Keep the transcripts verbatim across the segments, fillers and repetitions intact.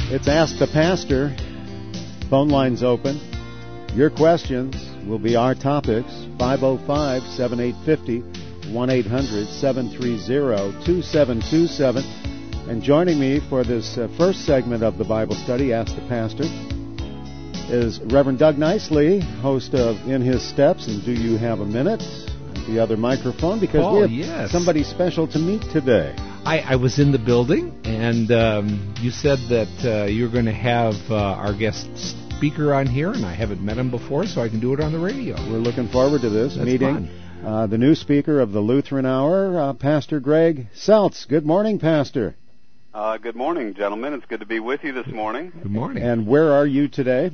It's Ask the Pastor. Phone lines open. Your questions will be our topics. five oh five, seven eight five oh, one eight hundred, seven three zero, two seven two seven. And joining me for this uh, first segment of the Bible study, Ask the Pastor, is Reverend Doug Nicely, host of In His Steps and Do You Have a Minute? The other microphone, because oh, we have yes. somebody special to meet today. I, I was in the building, and um, you said that uh, you're going to have uh, our guest speaker on here, and I haven't met him before, so I can do it on the radio. We're looking forward to this That's meeting. Uh, the new speaker of the Lutheran Hour, uh, Pastor Greg Seltz. Good morning, Pastor. Uh, good morning, gentlemen. It's good to be with you this morning. Good morning. And where are you today?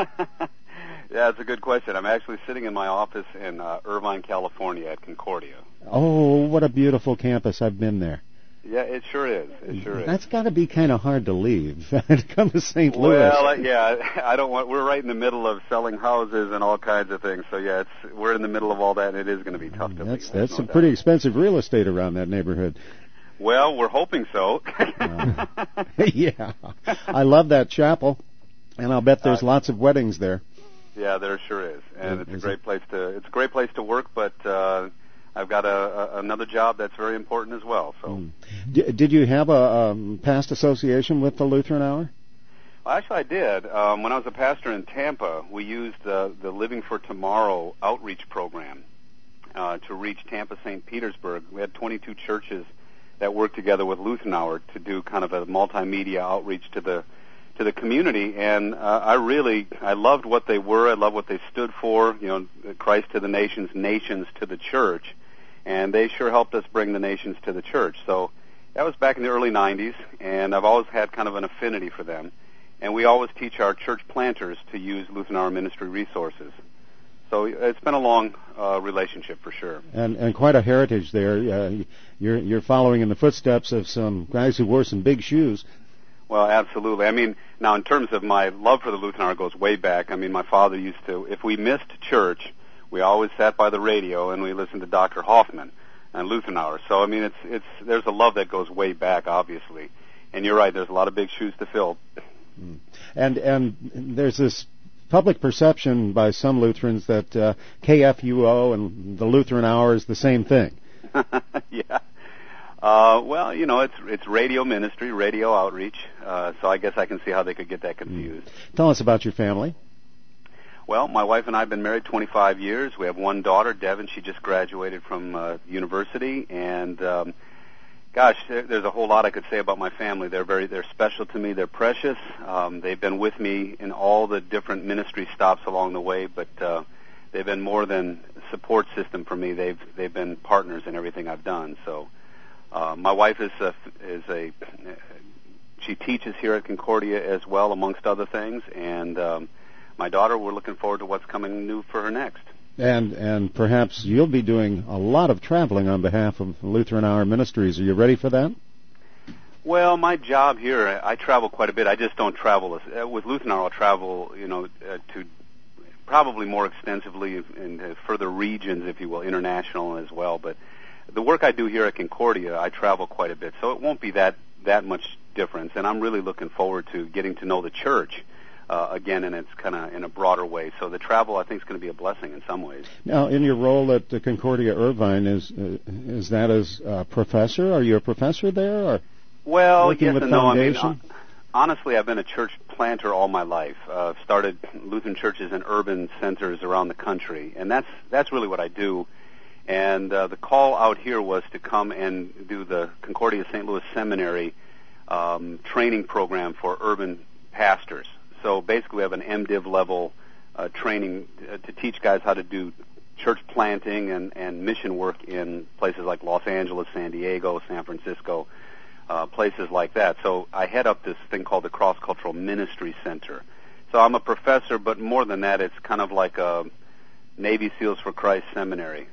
Yeah, it's a good question. I'm actually sitting in my office in uh, Irvine, California at Concordia. Oh, what a beautiful campus. I've been there. Yeah, it sure is. It sure is. That's got to be kind of hard to leave, to come to Saint Louis. Well, uh, yeah, I don't want, we're right in the middle of selling houses and all kinds of things, so yeah, it's, we're in the middle of all that, and it is going to be tough to That's, leave. that's no some doubt. pretty expensive real estate around that neighborhood. Well, we're hoping so. uh, yeah, I love that chapel, and I'll bet there's uh, lots of weddings there. Yeah, there sure is, and yeah, it's a is great it? place to. It's a great place to work, but uh, I've got a, a another job that's very important as well. So, mm. D- did you have a um, past association with the Lutheran Hour? Well, actually, I did. Um, when I was a pastor in Tampa, we used the the Living for Tomorrow outreach program uh, to reach Tampa, Saint Petersburg. We had twenty-two churches that worked together with Lutheran Hour to do kind of a multimedia outreach to the to the community, and uh, I really, I loved what they were, I loved what they stood for, you know, Christ to the nations, nations to the church, and they sure helped us bring the nations to the church. So that was back in the early nineties, and I've always had kind of an affinity for them, and we always teach our church planters to use Lutheran Hour ministry resources. So it's been a long uh, relationship for sure. And and quite a heritage there. Uh, you're, you're following in the footsteps of some guys who wore some big shoes. Well, absolutely. I mean, now in terms of my love for the Lutheran Hour goes way back. I mean, my father used to, if we missed church, we always sat by the radio and we listened to Doctor Hoffman and Lutheran Hour. So, I mean, it's, it's, there's a love that goes way back, obviously. And you're right, there's a lot of big shoes to fill. And, and there's this public perception by some Lutherans that uh, K F U O and the Lutheran Hour is the same thing. Yeah. Uh, well, you know, it's it's radio ministry, radio outreach, uh, so I guess I can see how they could get that confused. Mm. Tell us about your family. Well, my wife and I have been married twenty-five years. We have one daughter, Devin. She just graduated from uh, university, and um, gosh, there, there's a whole lot I could say about my family. They're very, they're special to me. They're precious. Um, they've been with me in all the different ministry stops along the way, but uh, they've been more than a support system for me. They've they've been partners in everything I've done. So. Uh, my wife is a, is a, she teaches here at Concordia as well, amongst other things, and um, my daughter, we're looking forward to what's coming new for her next. And and perhaps you'll be doing a lot of traveling on behalf of Lutheran Hour Ministries. Are you ready for that? Well, my job here, I travel quite a bit. I just don't travel. As, uh, with Lutheran Hour, I'll travel, you know, uh, to probably more extensively in uh, further regions, if you will, international as well, but the work I do here at Concordia, I travel quite a bit, so it won't be that, that much difference, and I'm really looking forward to getting to know the church uh, again, and it's kind of in a broader way. So the travel, I think, is going to be a blessing in some ways. Now, in your role at the Concordia Irvine, is uh, is that as a professor? Are you a professor there, or well, working yes with and no. I mean, foundation? uh, honestly, I've been a church planter all my life. Uh, started Lutheran churches in urban centers around the country, and that's that's really what I do. And uh, the call out here was to come and do the Concordia Saint Louis Seminary um, training program for urban pastors. So basically we have an MDiv level uh, training uh, to teach guys how to do church planting and, and mission work in places like Los Angeles, San Diego, San Francisco, uh, places like that. So I head up this thing called the Cross Cultural Ministry Center. So I'm a professor, but more than that, it's kind of like a Navy SEALs for Christ seminary.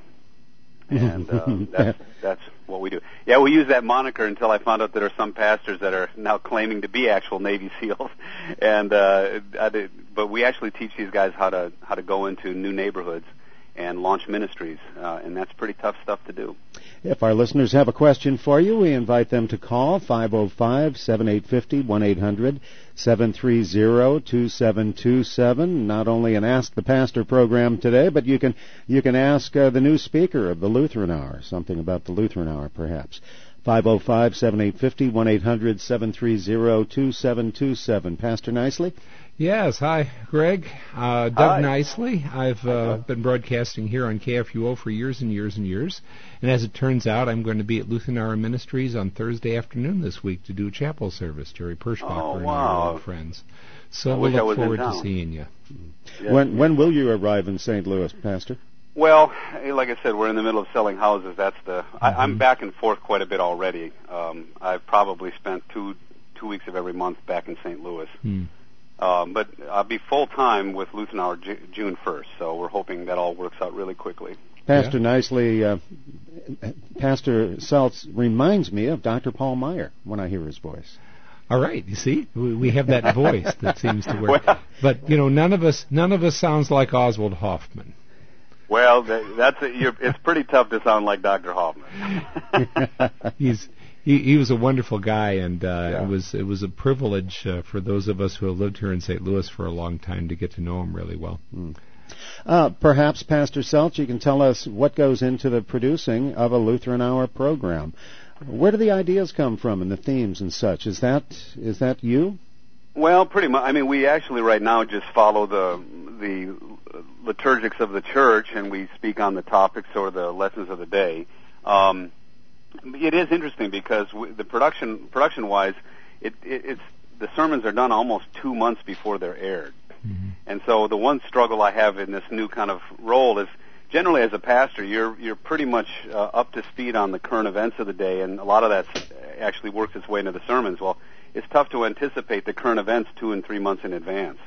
And uh, that's that's what we do. Yeah, we use that moniker until I found out that there are some pastors that are now claiming to be actual Navy SEALs, and uh, I did, but we actually teach these guys how to how to go into new neighborhoods and launch ministries, uh, and that's pretty tough stuff to do. If our listeners have a question for you, we invite them to call five oh five, seven eight five oh, one eight hundred, seven three zero, two seven two seven. Not only an Ask the Pastor program today, but you can you can ask uh, the new speaker of the Lutheran Hour, something about the Lutheran Hour perhaps. five oh five, seven eight five oh, one eight hundred, seven three zero, two seven two seven. Pastor Nicely? Yes, hi, Greg. Uh, Doug Hi. Nicely. I've uh, been broadcasting here on K F U O for years and years and years. And as it turns out, I'm going to be at Lutheran Hour Ministries on Thursday afternoon this week to do a chapel service. Jerry Perschbacher Oh, and wow. our old friends. So I we'll wish I look was in forward to town. seeing you. Yeah. When when will you arrive in Saint Louis, Pastor? Well, like I said, we're in the middle of selling houses. That's the. I, I'm back and forth quite a bit already. Um, I've probably spent two two weeks of every month back in Saint Louis. Hmm. Um, but I'll be full time with Lutheran Hour J- June first. So we're hoping that all works out really quickly. Pastor Yeah. Nicely, uh, Pastor Seltz reminds me of Doctor Paul Meyer when I hear his voice. All right, you see, we, we have that voice that seems to work. Well- But you know, none of us, none of us sounds like Oswald Hoffman. Well, that, that's a, you're, it's pretty tough to sound like Doctor Hoffman. He's he, he was a wonderful guy, and uh, Yeah. it was it was a privilege uh, for those of us who have lived here in Saint Louis for a long time to get to know him really well. Mm. Uh, perhaps, Pastor Seltz, you can tell us what goes into the producing of a Lutheran Hour program. Where do the ideas come from and the themes and such? Is that is that you? Well, pretty much. I mean, we actually right now just follow the the liturgics of the church, and we speak on the topics or the lessons of the day. Um, it is interesting because w- the production production wise, it, it, it's the sermons are done almost two months before they're aired, Mm-hmm. and so the one struggle I have in this new kind of role is generally as a pastor, you're you're pretty much uh, up to speed on the current events of the day, and a lot of that actually works its way into the sermons. Well, it's tough to anticipate the current events two and three months in advance.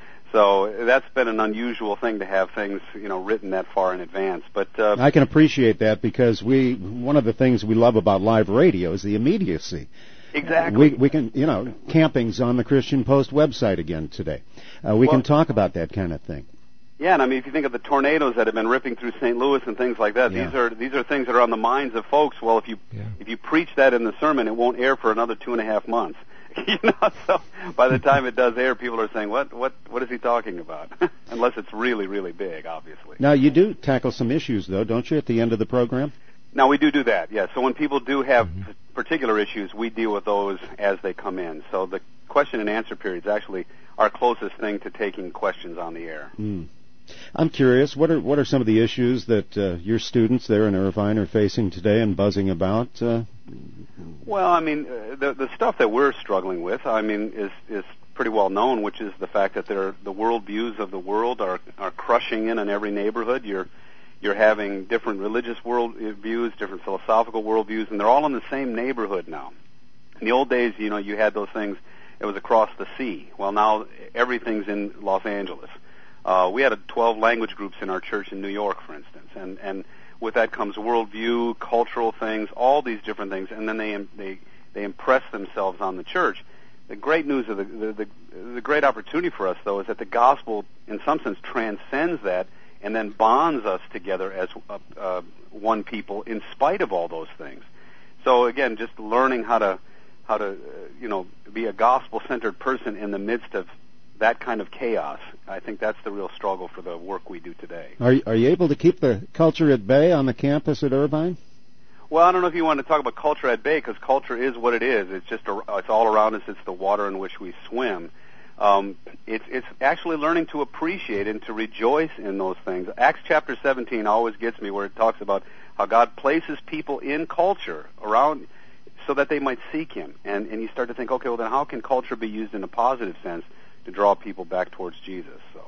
So that's been an unusual thing to have things, you know, written that far in advance. But uh, I can appreciate that because we one of the things we love about live radio is the immediacy. exactly, We we can you know camping's on the Christian Post website again today. Uh, we Well- can talk about that kind of thing. yeah. And I mean, if you think of the tornadoes that have been ripping through Saint Louis and things like that, Yeah. these are these are things that are on the minds of folks. Well, if you Yeah. if you preach that in the sermon, it won't air for another two and a half months. You know, so by the time it does air, people are saying, "What what what is he talking about?" Unless it's really really big, obviously. Now you do tackle some issues though, don't you, at the end of the program? Now, we do do that, yes. So when people do have p- particular issues, we deal with those as they come in. So the question and answer period is actually our closest thing to taking questions on the air. Mm. I'm curious, what are what are some of the issues that uh, your students there in Irvine are facing today and buzzing about? Uh, Well, I mean, uh, the the stuff that we're struggling with, I mean, is is pretty well known, which is the fact that there the world views of the world are are crushing in in every neighborhood. You're you're having different religious world views, different philosophical world views, and they're all in the same neighborhood now. In the old days, you know, you had those things. It was across the sea. Well, now everything's in Los Angeles. Uh, we had a twelve language groups in our church in New York, for instance, and and with that comes worldview, cultural things, all these different things, and then they they they impress themselves on the church. The great news of the the, the the great opportunity for us, though, is that the gospel, in some sense, transcends that and then bonds us together as uh, uh, one people in spite of all those things. So again, just learning how to how to uh, you know be a gospel-centered person in the midst of that kind of chaos. I think that's the real struggle for the work we do today. are you, are you able to keep the culture at bay on the campus at Irvine? Well, I don't know if you want to talk about culture at bay, because culture is what it is. It's just a, it's all around us. It's the water in which we swim. Um, it's it's actually learning to appreciate and to rejoice in those things. Acts chapter seventeen always gets me, where it talks about how God places people in culture around so that they might seek Him. And and you start to think, okay, well then how can culture be used in a positive sense to draw people back towards Jesus? So.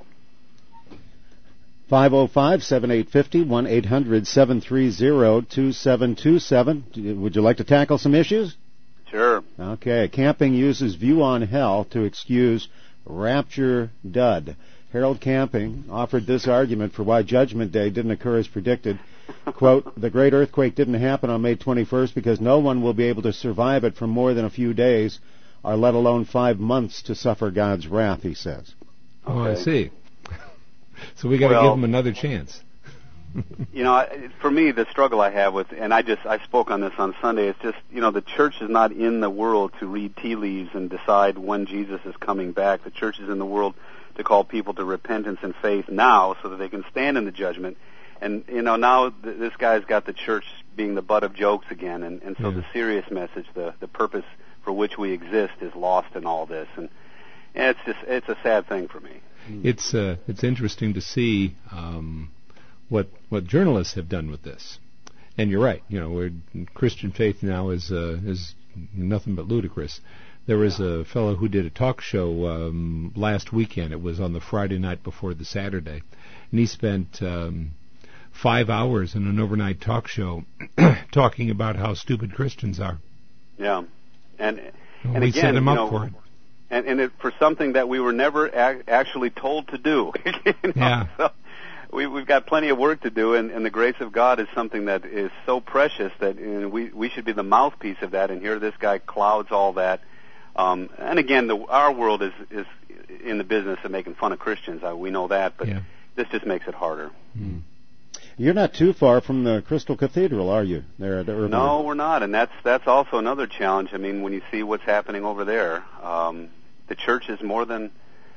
five oh five, seven eight five oh, one eight hundred, seven three zero, two seven two seven. Would you like to tackle some issues? Sure. Okay. Camping uses View on Hell to excuse Rapture Dud. Harold Camping offered this argument for why Judgment Day didn't occur as predicted. Quote, the great earthquake didn't happen on May twenty-first because no one will be able to survive it for more than a few days, or let alone five months to suffer God's wrath, he says. Oh, I Okay. see. So we got to Well- give them another chance. You know, for me, the struggle I have with, and I just, I spoke on this on Sunday, it's just, you know, the church is not in the world to read tea leaves and decide when Jesus is coming back. The church is in the world to call people to repentance and faith now so that they can stand in the judgment. And, you know, now th- this guy's got the church being the butt of jokes again, and, and so yeah. the serious message, the, the purpose for which we exist is lost in all this. And, and it's just, it's a sad thing for me. It's, uh, it's interesting to see, um, what what journalists have done with this. And you're right, you know, we're, Christian faith now is uh, is nothing but ludicrous. There was yeah. a fellow who did a talk show um, last weekend. It was on the Friday night before the Saturday, and he spent um, five hours in an overnight talk show talking about how stupid Christians are. Yeah, and well, and we again, set him you up know, for it. And, and it, for something that we were never ac- actually told to do. you know? Yeah. So, We, we've got plenty of work to do, and, and the grace of God is something that is so precious that you know, we we should be the mouthpiece of that. And here, this guy clouds all that. Um, and again, the, our world is is in the business of making fun of Christians. Uh, we know that, but yeah. this just makes it harder. Hmm. You're not too far from the Crystal Cathedral, are you? There at Urban? No, we're not, and that's that's also another challenge. I mean, when you see what's happening over there, um, the church is more than.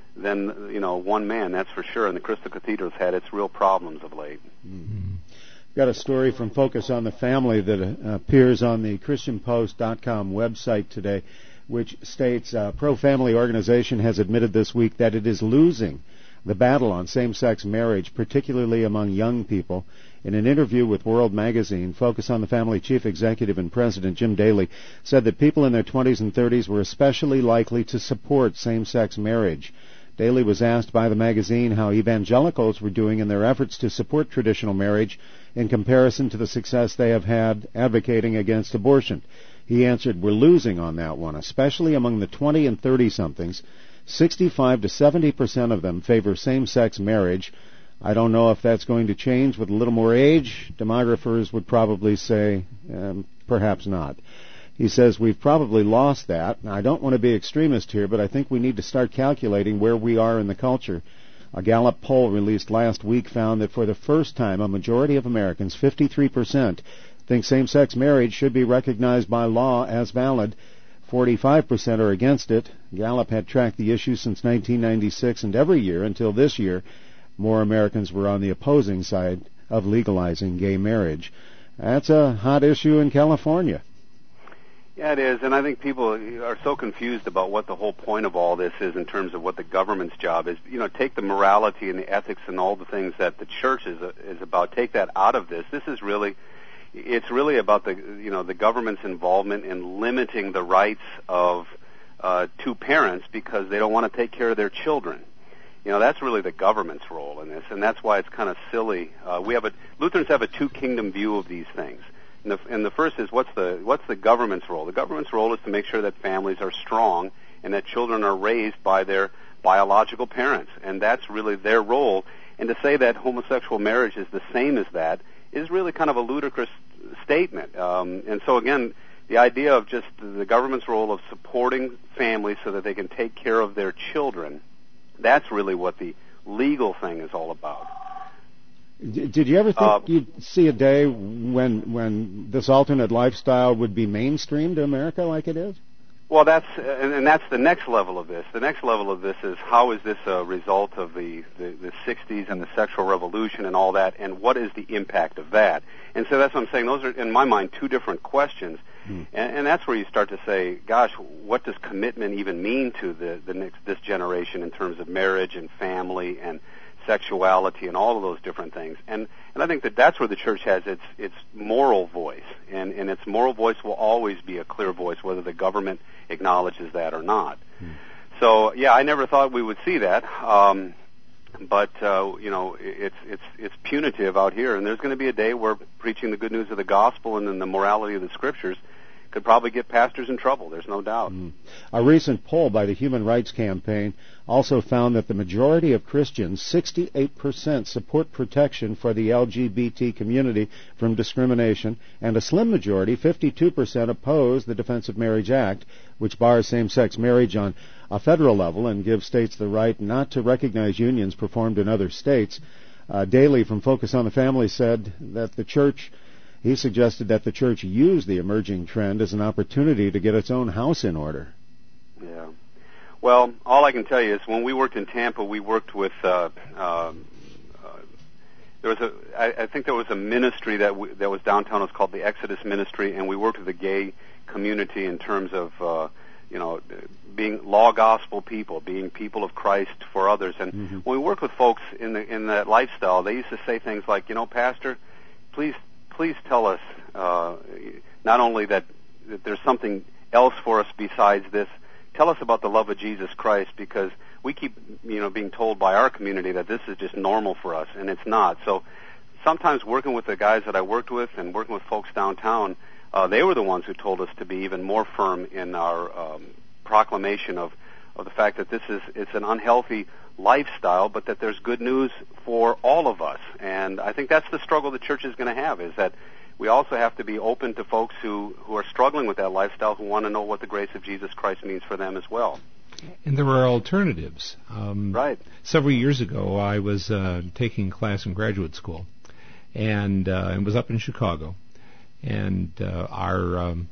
than, you know, one man, that's for sure. And the Crystal Cathedral's had its real problems of late. Mm-hmm. Got a story from Focus on the Family that uh, appears on the Christian Post dot com website today, which states a pro-family organization has admitted this week that it is losing the battle on same-sex marriage, particularly among young people. In an interview with World Magazine, Focus on the Family Chief Executive and President Jim Daly said that people in their twenties and thirties were especially likely to support same-sex marriage. Daly was asked by the magazine how evangelicals were doing in their efforts to support traditional marriage in comparison to the success they have had advocating against abortion. He answered, "We're losing on that one, especially among the twenty and thirty-somethings. sixty-five to seventy percent of them favor same-sex marriage. I don't know if that's going to change with a little more age. Demographers would probably say um, perhaps not." He says, "We've probably lost that. Now, I don't want to be extremist here, but I think we need to start calculating where we are in the culture." A Gallup poll released last week found that for the first time, a majority of Americans, fifty-three percent, think same-sex marriage should be recognized by law as valid. forty-five percent are against it. Gallup had tracked the issue since nineteen ninety-six, and every year until this year, more Americans were on the opposing side of legalizing gay marriage. That's a hot issue in California. Yeah, it is, and I think people are so confused about what the whole point of all this is in terms of what the government's job is. You know, take the morality and the ethics and all the things that the church is is about. Take that out of this. This is really, it's really about the you know the government's involvement in limiting the rights of uh, two parents because they don't want to take care of their children. You know, that's really the government's role in this, and that's why it's kind of silly. Uh, we have a Lutherans have a two-kingdom view of these things. And the, and the first is what's the what's the government's role? The government's role is to make sure that families are strong and that children are raised by their biological parents, and that's really their role. And to say that homosexual marriage is the same as that is really kind of a ludicrous statement. Um, and so again, the idea of just the government's role of supporting families so that they can take care of their children, that's really what the legal thing is all about. Did you ever think uh, you'd see a day when when this alternate lifestyle would be mainstream to America like it is? Well, that's and, and that's the next level of this. The next level of this is how is this a result of the, the, the sixties and the sexual revolution and all that, and what is the impact of that? And so that's what I'm saying. Those are, in my mind, two different questions. Hmm. And, and that's where you start to say, gosh, what does commitment even mean to the, the next this generation in terms of marriage and family and sexuality and all of those different things. And and I think that that's where the church has its its moral voice, and and its moral voice will always be a clear voice, whether the government acknowledges that or not. Hmm. So yeah, I never thought we would see that, um, but uh, you know, it's it's it's punitive out here, and there's going to be a day where preaching the good news of the gospel and then the morality of the scriptures could probably get pastors in trouble. There's no doubt. Mm. A recent poll by the Human Rights Campaign also found that the majority of Christians, sixty-eight percent, support protection for the L G B T community from discrimination, and a slim majority, fifty-two percent, oppose the Defense of Marriage Act, which bars same-sex marriage on a federal level and gives states the right not to recognize unions performed in other states. Uh, Daly from Focus on the Family said that the church, he suggested that the church use the emerging trend as an opportunity to get its own house in order. Yeah. Well, all I can tell you is when we worked in Tampa, we worked with, uh, uh, uh, there was a, I, I think there was a ministry that w- that was downtown. It was called the Exodus Ministry, and we worked with the gay community in terms of, uh, you know, being law gospel people, being people of Christ for others. And mm-hmm. when we worked with folks in the in that lifestyle, they used to say things like, you know, Pastor, please please tell us uh, not only that, that there's something else for us besides this. Tell us about the love of Jesus Christ, because we keep, you know, being told by our community that this is just normal for us, and it's not. So sometimes working with the guys that I worked with and working with folks downtown, uh, they were the ones who told us to be even more firm in our um, proclamation of, of the fact that this is it's an unhealthy lifestyle, but that there's good news for all of us. And I think that's the struggle the church is going to have, is that we also have to be open to folks who, who are struggling with that lifestyle, who want to know what the grace of Jesus Christ means for them as well. And there are alternatives. Um, right. Several years ago, I was uh, taking a class in graduate school, and uh, it was up in Chicago. And uh, our um,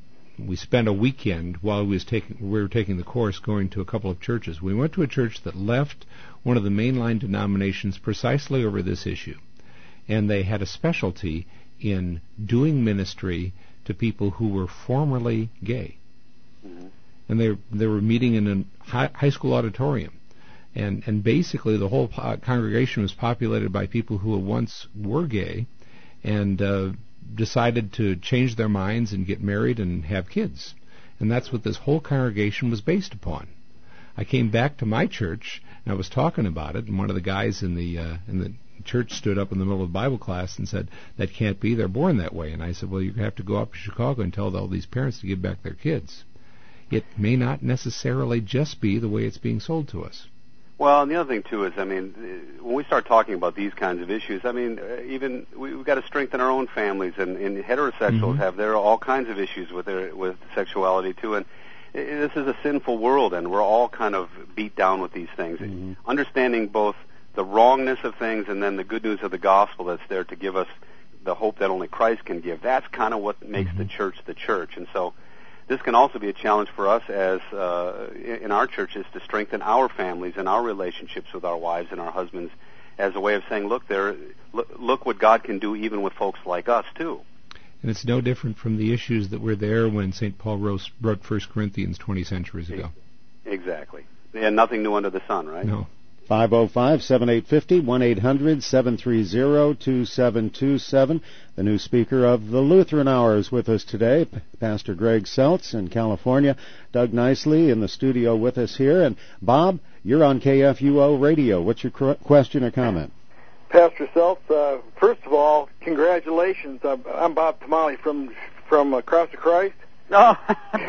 we spent a weekend while we was taking we were taking the course going to a couple of churches. We went to a church that left one of the mainline denominations precisely over this issue, and they had a specialty in doing ministry to people who were formerly gay. Mm-hmm. And they they were meeting in a high, high school auditorium. And and basically the whole po- congregation was populated by people who once were gay and uh, decided to change their minds and get married and have kids. And that's what this whole congregation was based upon. I came back to my church, and I was talking about it, and one of the guys in the uh, in the church stood up in the middle of Bible class and said, that can't be, they're born that way. And I said, well, you have to go up to Chicago and tell all these parents to give back their kids. It may not necessarily just be the way it's being sold to us. Well, and the other thing, too, is, I mean, when we start talking about these kinds of issues, I mean, even we, we've got to strengthen our own families, and, and heterosexuals mm-hmm. have their all kinds of issues with their with sexuality, too, and this is a sinful world, and we're all kind of beat down with these things. Mm-hmm. Understanding both the wrongness of things and then the good news of the gospel that's there to give us the hope that only Christ can give. That's kind of what makes mm-hmm. the church the church. And so this can also be a challenge for us as uh, in our churches to strengthen our families and our relationships with our wives and our husbands as a way of saying, look, there, look, look what God can do even with folks like us, too. And it's no different from the issues that were there when Saint Paul wrote, wrote First Corinthians twenty centuries ago. Exactly. And nothing new under the sun, right? No. five oh five, seven eight five oh, one eight hundred, seven three zero, two seven two seven. The new speaker of the Lutheran Hour is with us today, P- Pastor Greg Seltz in California. Doug Nicely in the studio with us here. And Bob, you're on K F U O Radio. What's your cr- question or comment? Pastor Seltz, uh, first of all, congratulations. I'm, I'm Bob Tamale from from uh, Cross of Christ. Oh.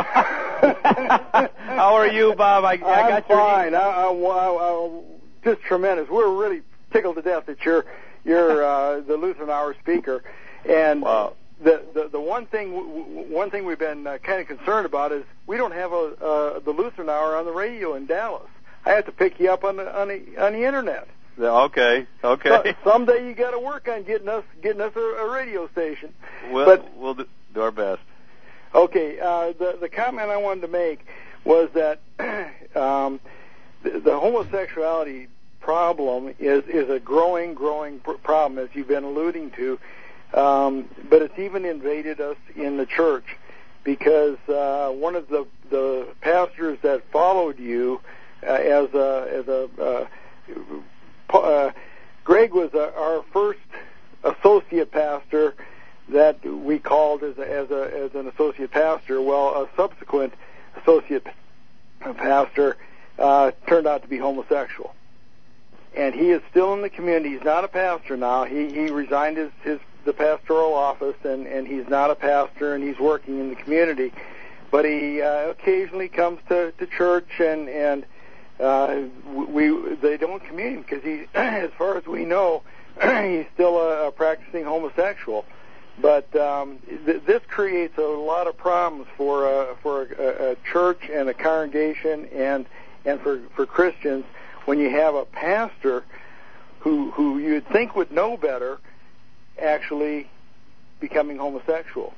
How are you, Bob? I, I I'm got fine. your... I, I, I, I, just tremendous. We're really tickled to death that you're you're uh, the Lutheran Hour speaker. And wow. the, the the one thing one thing we've been uh, kind of concerned about is we don't have a uh, the Lutheran Hour on the radio in Dallas. I have to pick you up on the on the, on the internet. Okay, okay. So, someday you got to work on getting us getting us a, a radio station. Well, but, we'll do, do our best. Okay, uh, the the comment I wanted to make was that um, the, the homosexuality problem is is a growing, growing pr- problem, as you've been alluding to. Um, but it's even invaded us in the church because uh, one of the the pastors that followed you uh, as a as a uh, uh, Greg was uh, our first associate pastor that we called as a, as a as an associate pastor. Well, a subsequent associate pastor uh, turned out to be homosexual, and he is still in the community. He's not a pastor now. He he resigned his, his the pastoral office, and, and he's not a pastor, and he's working in the community. But he uh, occasionally comes to, to church, and and uh, we they don't commune because he, as far as we know, he's still a, a practicing homosexual. But um, th- this creates a lot of problems for a, for a, a church and a congregation and and for, for Christians when you have a pastor who who you'd think would know better actually becoming homosexual?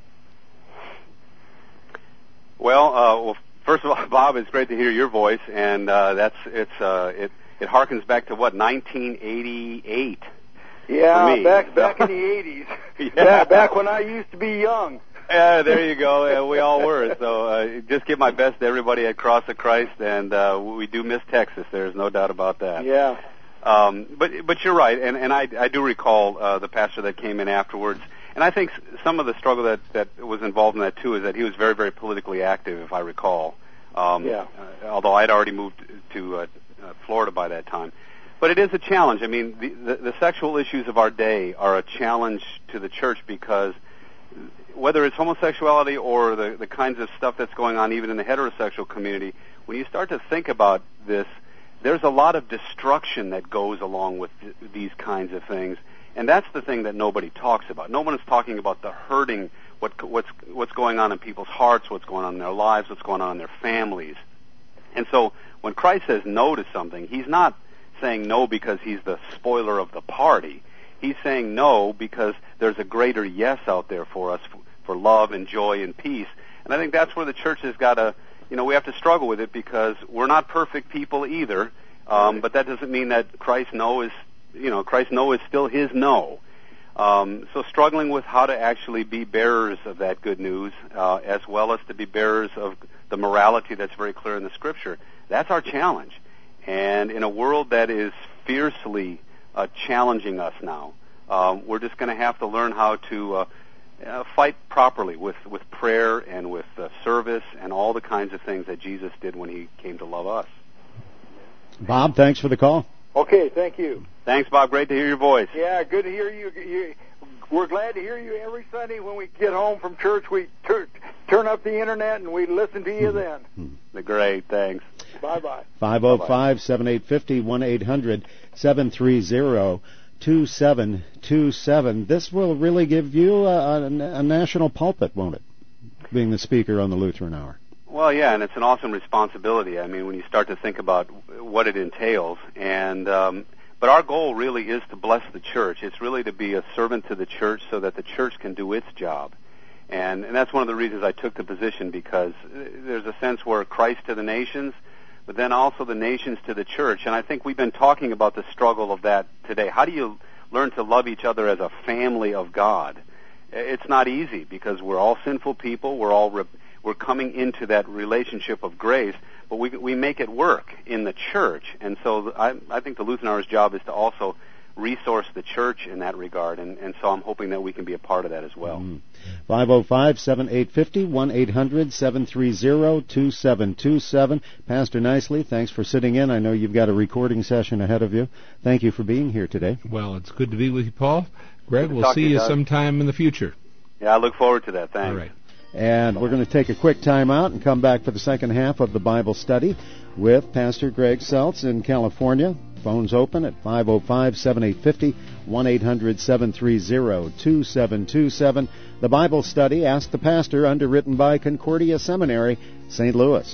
Well, uh, well, first of all, Bob, it's great to hear your voice, and uh, that's it's uh, it it harkens back to what nineteen eighty-eight. Yeah, for me. back back in the eighties. Yeah. back, back when I used to be young. Yeah, there you go. Yeah, we all were. So uh, just give my best to everybody at Cross of Christ, and uh, we do miss Texas. There's no doubt about that. Yeah. Um, but but you're right, and and I I do recall uh, the pastor that came in afterwards, and I think some of the struggle that that was involved in that too is that he was very very politically active, if I recall. Um, yeah. Uh, although I'd already moved to uh, uh, Florida by that time. But it is a challenge. I mean, the, the, the sexual issues of our day are a challenge to the church because whether it's homosexuality or the, the kinds of stuff that's going on even in the heterosexual community, when you start to think about this, there's a lot of destruction that goes along with th- these kinds of things. And that's the thing that nobody talks about. No one is talking about the hurting, what, what's, what's going on in people's hearts, what's going on in their lives, what's going on in their families. And so when Christ says no to something, he's not saying no because he's the spoiler of the party. He's saying no because there's a greater yes out there for us for, for love and joy and peace. And I think that's where the church has got to, you know, we have to struggle with it because we're not perfect people either. Um, but that doesn't mean that Christ's no is, you know, Christ's no is still his no. Um, so struggling with how to actually be bearers of that good news, uh, as well as to be bearers of the morality that's very clear in the Scripture, that's our challenge. And in a world that is fiercely uh, challenging us now, um, we're just going to have to learn how to uh, uh, fight properly with, with prayer and with uh, service and all the kinds of things that Jesus did when he came to love us. Bob, thanks for the call. Okay, thank you. Thanks, Bob. Great to hear your voice. Yeah, good to hear you. you we're glad to hear you every Sunday when we get home from church. We tur- turn up the internet and we listen to you then. Mm-hmm. Great, thanks. Bye-bye. five oh five, seven eight five oh, one eight hundred, seven three zero, two seven two seven. This will really give you a, a, a national pulpit, won't it? Being the speaker on the Lutheran Hour. Well, yeah, and it's an awesome responsibility. I mean, when you start to think about what it entails, and um, but our goal really is to bless the church. It's really to be a servant to the church so that the church can do its job. And, and that's one of the reasons I took the position, because there's a sense where Christ to the nations, but then also the nations to the church. And I think we've been talking about the struggle of that today. How do you learn to love each other as a family of God? It's not easy because we're all sinful people. We're all re- we're coming into that relationship of grace, but we we make it work in the church. And so I, I think the Lutheran Hour's job is to also resource the church in that regard, and, and so I'm hoping that we can be a part of that as well. Mm. five oh five, seven eight five oh, one eight hundred, seven three zero, two seven two seven. Pastor Nicely, thanks for sitting in. I know you've got a recording session ahead of you. Thank you for being here today. Well, it's good to be with you, Paul. Greg, we'll talk see to you, you Doug. sometime in the future. Yeah, I look forward to that. Thanks. All right. And we're going to take a quick time out and come back for the second half of the Bible study with Pastor Greg Seltz in California. Phones open at five oh five, seven eight five oh, one eight hundred, seven three zero, two seven two seven. The Bible study, Ask the Pastor, underwritten by Concordia Seminary, Saint Louis.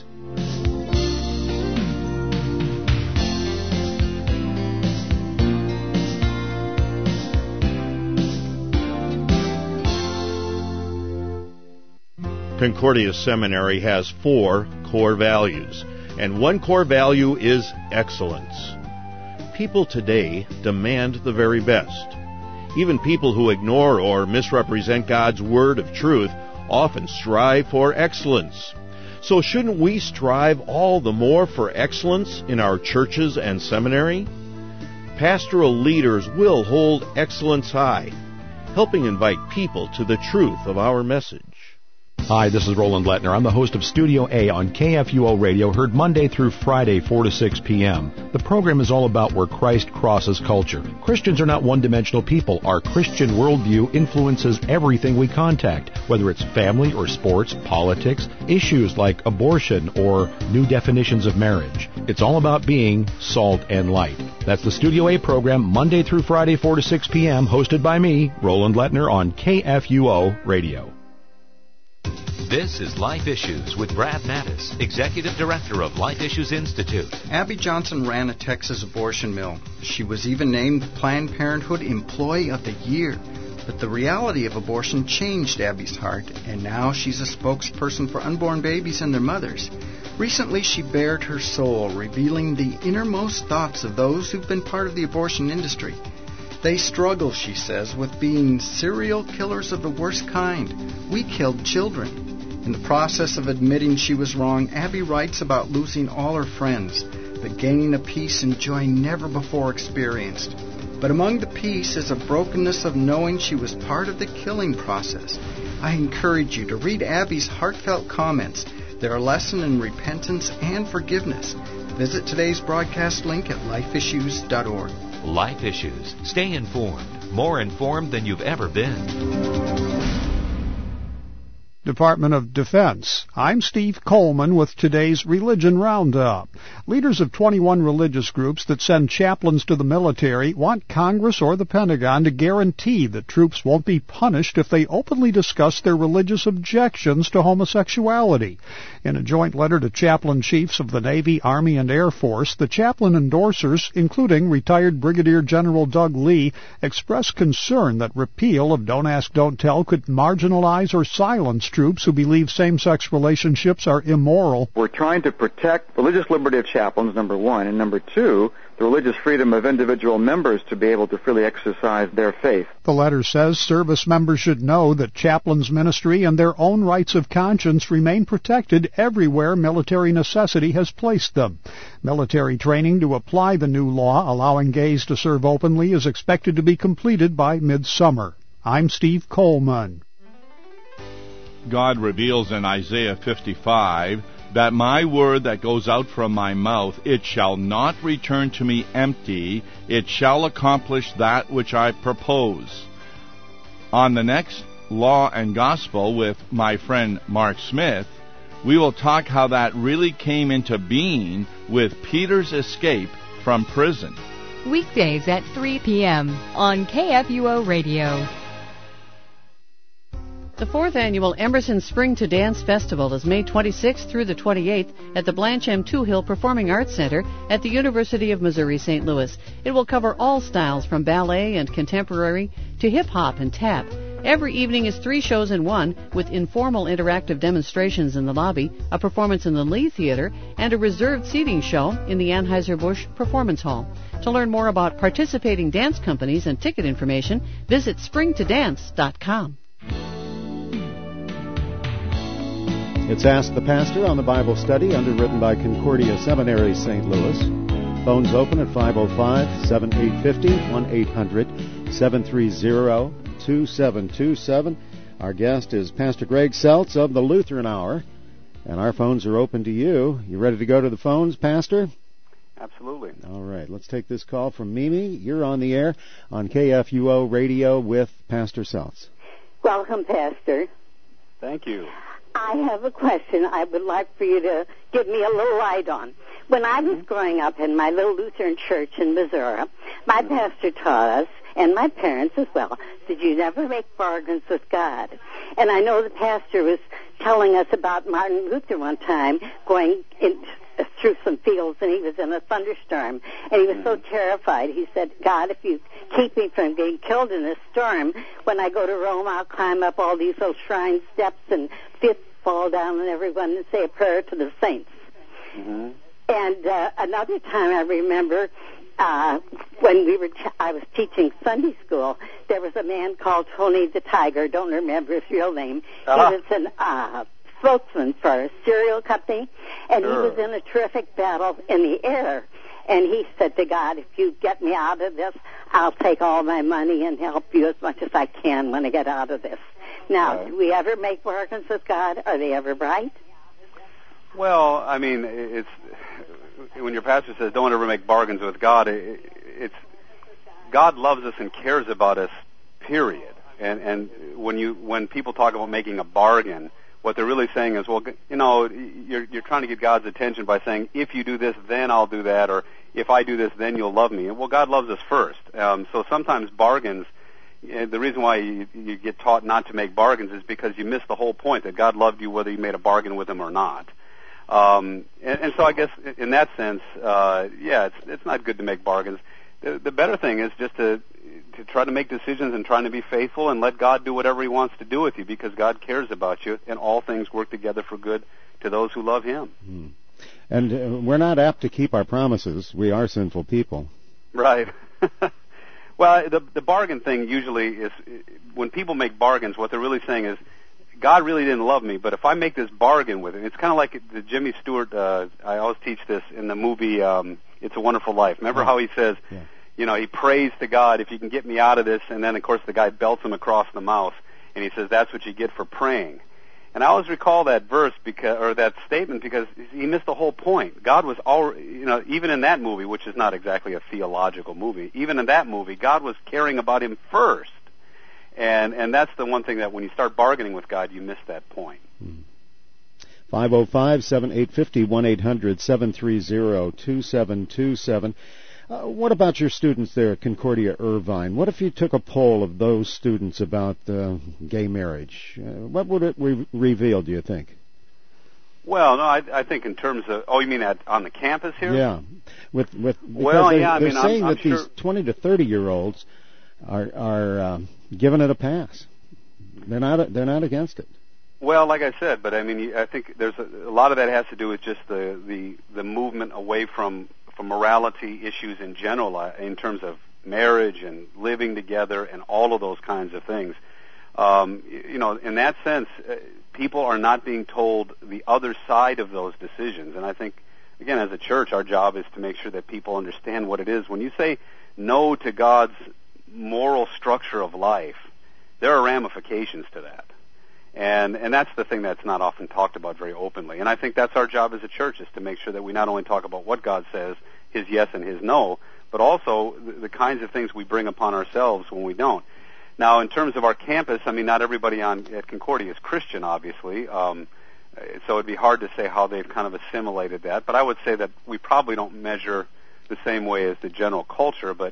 Concordia Seminary has four core values, and one core value is excellence. People today demand the very best. Even people who ignore or misrepresent God's word of truth often strive for excellence. So shouldn't we strive all the more for excellence in our churches and seminary? Pastoral leaders will hold excellence high, helping invite people to the truth of our message. Hi, this is Roland Lettner. I'm the host of Studio A on K F U O Radio, heard Monday through Friday, four to six p.m. The program is all about where Christ crosses culture. Christians are not one-dimensional people. Our Christian worldview influences everything we contact, whether it's family or sports, politics, issues like abortion or new definitions of marriage. It's all about being salt and light. That's the Studio A program, Monday through Friday, four to six p.m., hosted by me, Roland Lettner, on K F U O Radio. This is Life Issues with Brad Mattis, Executive Director of Life Issues Institute. Abby Johnson ran a Texas abortion mill. She was even named Planned Parenthood Employee of the Year. But the reality of abortion changed Abby's heart, and now she's a spokesperson for unborn babies and their mothers. Recently, she bared her soul, revealing the innermost thoughts of those who've been part of the abortion industry. They struggle, she says, with being serial killers of the worst kind. We killed children. In the process of admitting she was wrong, Abby writes about losing all her friends, but gaining a peace and joy never before experienced. But among the peace is a brokenness of knowing she was part of the killing process. I encourage you to read Abby's heartfelt comments. They're a lesson in repentance and forgiveness. Visit today's broadcast link at life issues dot org. Life Issues. Stay informed. More informed than you've ever been. Department of Defense. I'm Steve Coleman with today's Religion Roundup. Leaders of twenty-one religious groups that send chaplains to the military want Congress or the Pentagon to guarantee that troops won't be punished if they openly discuss their religious objections to homosexuality. In a joint letter to chaplain chiefs of the Navy, Army, and Air Force, the chaplain endorsers, including retired Brigadier General Doug Lee, express concern that repeal of Don't Ask, Don't Tell could marginalize or silence troops who believe same-sex relationships are immoral. We're trying to protect religious liberty of chaplains, number one, and number two, the religious freedom of individual members to be able to freely exercise their faith. The letter says service members should know that chaplains' ministry and their own rights of conscience remain protected everywhere military necessity has placed them. Military training to apply the new law allowing gays to serve openly is expected to be completed by midsummer. I'm Steve Coleman. God reveals in Isaiah fifty-five that my word that goes out from my mouth, it shall not return to me empty, it shall accomplish that which I propose. On the next Law and Gospel with my friend Mark Smith, we will talk how that really came into being with Peter's escape from prison. Weekdays at three p.m. on K F U O Radio. The fourth annual Emerson Spring to Dance Festival is May twenty-sixth through the twenty-eighth at the Blanche M. Toohill Performing Arts Center at the University of Missouri Saint Louis. It will cover all styles from ballet and contemporary to hip-hop and tap. Every evening is three shows in one, with informal interactive demonstrations in the lobby, a performance in the Lee Theater, and a reserved seating show in the Anheuser-Busch Performance Hall. To learn more about participating dance companies and ticket information, visit spring to dance dot com. It's Ask the Pastor on the Bible Study, underwritten by Concordia Seminary, Saint Louis. Phones open at five oh five, seven eight five oh, one eight hundred, seven three zero, two seven two seven. Our guest is Pastor Greg Seltz of the Lutheran Hour, and our phones are open to you. You ready to go to the phones, Pastor? Absolutely. All right, let's take this call from Mimi. You're on the air on K F U O Radio with Pastor Seltz. Welcome, Pastor. Thank you. I have a question I would like for you to give me a little light on. When I was growing up in my little Lutheran church in Missouri, my pastor taught us, and my parents as well, that you never make bargains with God. And I know the pastor was telling us about Martin Luther one time going in, uh, through some fields, and he was in a thunderstorm, and he was so terrified. He said, God, if you keep me from getting killed in this storm, when I go to Rome, I'll climb up all these little shrine steps and fifth fall down on everyone and say a prayer to the saints. Mm-hmm. And uh, another time I remember uh, when we were t- I was teaching Sunday school, there was a man called Tony the Tiger, don't remember his real name. Uh-huh. He was an uh, spokesman for a cereal company, and sure. he was in a terrific battle in the air. And he said to God, if you get me out of this, I'll take all my money and help you as much as I can when I get out of this. Now, right. do we ever make bargains with God? Are they ever right? Well, I mean, it's when your pastor says don't ever make bargains with God, it, it's God loves us and cares about us, period. And and when you when people talk about making a bargain, what they're really saying is, well, you know, you're you're trying to get God's attention by saying, if you do this, then I'll do that, or if I do this, then you'll love me. Well, God loves us first. Um, so sometimes bargains, the reason why you, you get taught not to make bargains is because you miss the whole point that God loved you whether you made a bargain with Him or not. Um, and, and so I guess in that sense, uh, yeah, it's it's not good to make bargains. The, the better thing is just to to try to make decisions and trying to be faithful and let God do whatever He wants to do with you, because God cares about you, and all things work together for good to those who love Him. Mm. And uh, we're not apt to keep our promises. We are sinful people. Right. Well, the the bargain thing usually is, when people make bargains, what they're really saying is, God really didn't love me, but if I make this bargain with Him, it's kind of like the Jimmy Stewart, uh, I always teach this in the movie um, It's a Wonderful Life. Remember how he says, yeah. you know, he prays to God, if you can get me out of this, and then, of course, the guy belts him across the mouth, and he says, that's what you get for praying. And I always recall that verse, because, or that statement, because he missed the whole point. God was already, you know, even in that movie, which is not exactly a theological movie, even in that movie, God was caring about him first. And and that's the one thing that when you start bargaining with God, you miss that point. five oh five, seven eight five oh, one eight hundred, seven three zero, two seven two seven. Uh, what about your students there at Concordia Irvine? What if you took a poll of those students about uh, gay marriage? Uh, what would it re- reveal, do you think? Well, no, I, I think in terms of, oh, you mean at, on the campus here? Yeah. With, with, well, they're, yeah, I they're mean, saying I'm, I'm that sure... these twenty to thirty-year-olds are, are um, giving it a pass. They're not, they're not against it. Well, like I said, but I mean, I think there's a, a lot of that has to do with just the, the, the movement away from, from morality issues in general, uh, in terms of marriage and living together and all of those kinds of things. Um, you know, in that sense, uh, people are not being told the other side of those decisions. And I think, again, as a church, our job is to make sure that people understand what it is. When you say no to God's moral structure of life, there are ramifications to that. And and that's the thing that's not often talked about very openly. And I think that's our job as a church, is to make sure that we not only talk about what God says, His yes and His no, but also the, the kinds of things we bring upon ourselves when we don't. Now, in terms of our campus, I mean, not everybody on at Concordia is Christian, obviously, um, so it'd be hard to say how they've kind of assimilated that. But I would say that we probably don't measure the same way as the general culture, but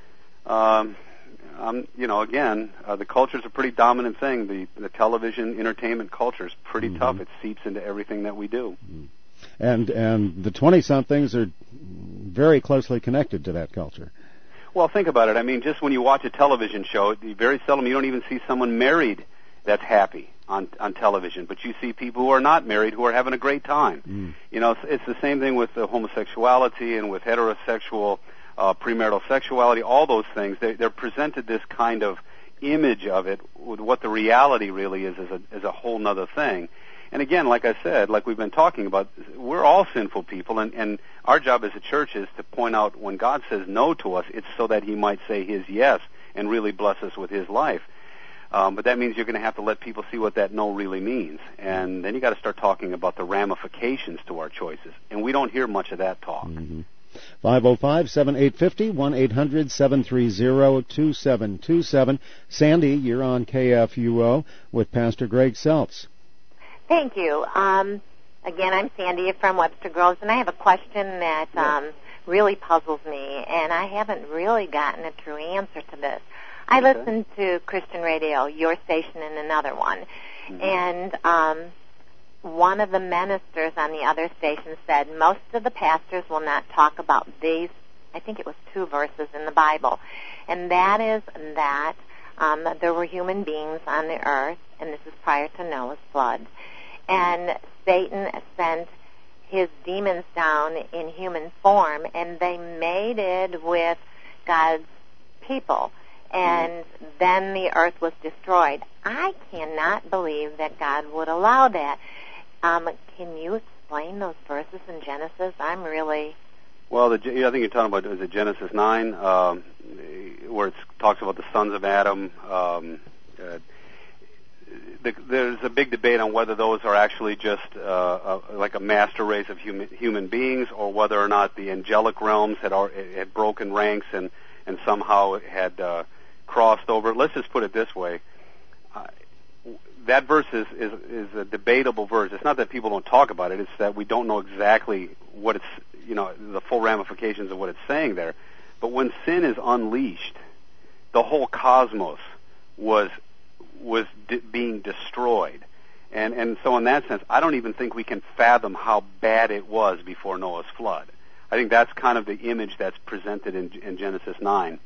um, Um, you know, again, uh, the culture is a pretty dominant thing. The, the television entertainment culture is pretty mm-hmm. tough. It seeps into everything that we do. Mm-hmm. And and the twenty-somethings are very closely connected to that culture. Well, think about it. I mean, just when you watch a television show, very seldom you don't even see someone married that's happy on on television, but you see people who are not married who are having a great time. Mm. You know, it's, it's the same thing with the homosexuality and with heterosexual Uh, premarital sexuality, all those things. They, they're presented this kind of image of it. What the reality really is is a, is a whole nother thing. And again, like I said, like we've been talking about, we're all sinful people, and, and our job as a church is to point out when God says no to us, it's so that He might say His yes and really bless us with His life. Um, but that means you're going to have to let people see what that no really means. And then you got to start talking about the ramifications to our choices. And we don't hear much of that talk. Mm-hmm. five oh five, seven eight five oh, one eight hundred, seven three zero, two seven two seven. Sandy, you're on K F U O with Pastor Greg Seltz. Thank you. Um, again, I'm Sandy from Webster Groves, and I have a question that um, really puzzles me, and I haven't really gotten a true answer to this. I okay. listen to Christian radio, your station and another one, mm-hmm. and um, one of the ministers on the other station said most of the pastors will not talk about these, I think it was two verses in the Bible, and that is that um, there were human beings on the earth, and this is prior to Noah's flood, and Satan sent his demons down in human form, and they mated with God's people, and then the earth was destroyed. I cannot believe that God would allow that. Um, can you explain those verses in Genesis? I'm really... Well, the, I think you're talking about, is it Genesis nine, um, where it talks about the sons of Adam. Um, uh, the, there's a big debate on whether those are actually just uh, a, like a master race of human, human beings, or whether or not the angelic realms had, had broken ranks and, and somehow had uh, crossed over. Let's just put it this way. Uh, That verse is, is is a debatable verse. It's not that people don't talk about it. It's that we don't know exactly what it's, you know, the full ramifications of what it's saying there. But when sin is unleashed, the whole cosmos was was d- being destroyed. And and so in that sense, I don't even think we can fathom how bad it was before Noah's flood. I think that's kind of the image that's presented in, in Genesis nine.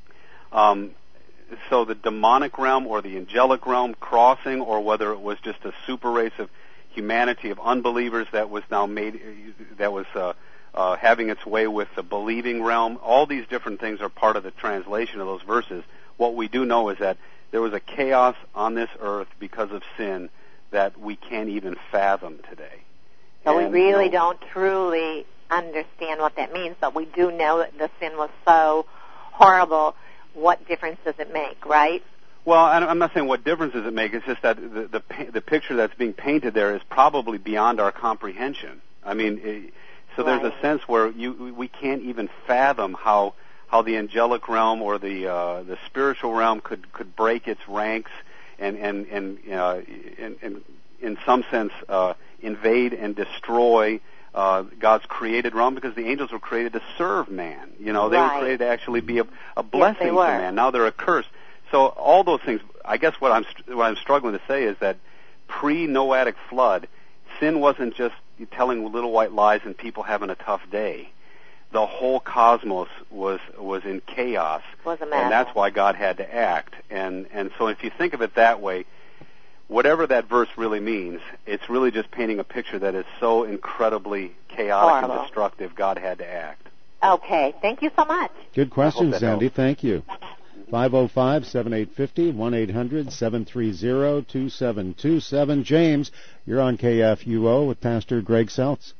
Um, so the demonic realm or the angelic realm crossing, or whether it was just a super race of humanity of unbelievers that was now made, that was uh, uh, having its way with the believing realm, all these different things are part of the translation of those verses. What we do know is that there was a chaos on this earth because of sin that we can't even fathom today. So and, we really you know, don't truly understand what that means, but we do know that the sin was so horrible. What difference does it make, right? Well, I'm not saying what difference does it make. It's just that the the, the picture that's being painted there is probably beyond our comprehension. I mean, it, so right. There's a sense where you we can't even fathom how how the angelic realm or the uh, the spiritual realm could, could break its ranks and and and uh, in, in in some sense uh, invade and destroy uh, God's created realm, because the angels were created to serve man. You know, they right. were created to actually be a, a blessing yes, to man. Now they're a curse. So all those things. I guess what I'm what I'm struggling to say is that pre-Noahic flood, sin wasn't just telling little white lies and people having a tough day. The whole cosmos was was in chaos, was a mess. And that's why God had to act. And and so if you think of it that way, whatever that verse really means, it's really just painting a picture that is so incredibly chaotic Horrible. and destructive. God had to act. Okay, thank you so much. Good question, Sandy. helps. Thank you. five oh five, seven eight five oh, one eight hundred, seven three zero, two seven two seven. James, you're on K F U O with Pastor Greg Seltz.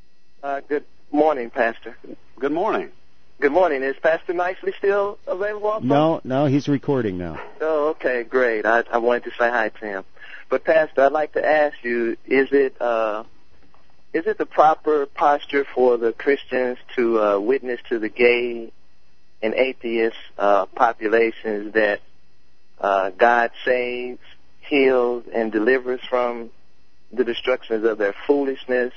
Uh, good morning, Pastor. Good morning. Good morning. Is Pastor Nicely still available on phone? No, no, he's recording now. Oh, okay, great. I, I wanted to say hi to him. But Pastor, I'd like to ask you: Is it uh, is it the proper posture for the Christians to uh, witness to the gay and atheist uh, populations that uh, God saves, heals, and delivers from the destructions of their foolishness,